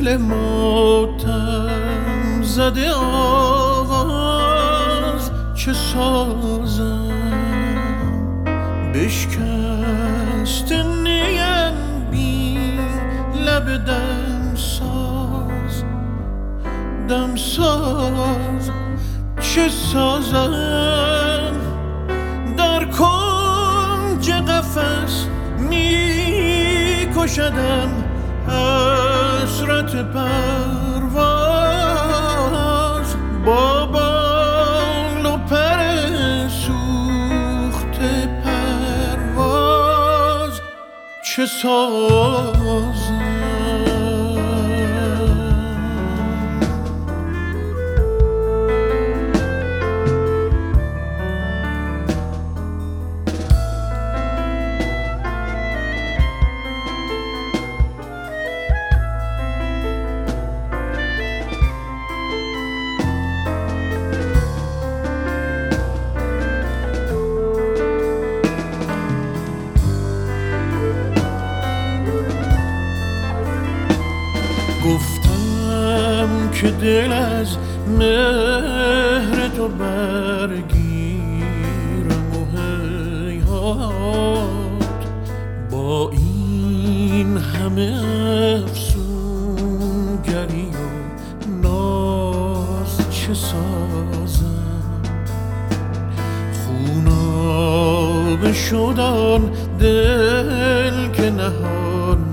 دل ماتم زده آواز چه سازم بشکست نیم بی لب دمساز چه سازم در کنج قفس می کشدم حسرت پرواز با بال و پر سوخته پرواز چه سازم گفتم که دل از مهر تو برگیرم و هیهات با این همه افسونگری و ناز چه سازم خونابه شدان دل که نهان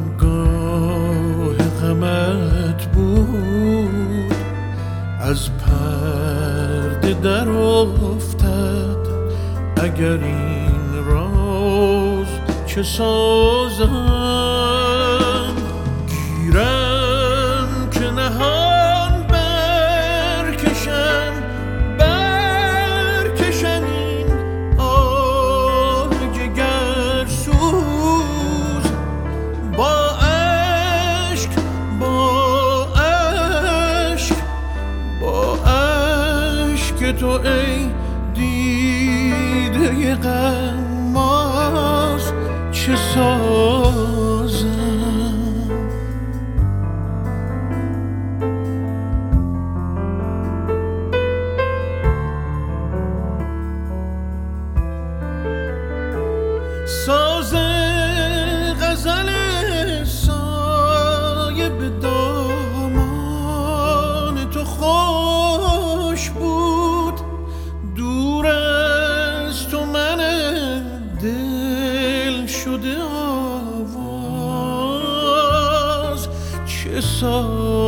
غمت بود از پرده در افتد اگر این راز چه سازم گیرم که نهان برکشم این آه جگرسوز با که تو ای دیده غماز چه سازم ساز غزل سایه به دامان تو خوش بود دور از تو من دل شده آواز چه سازم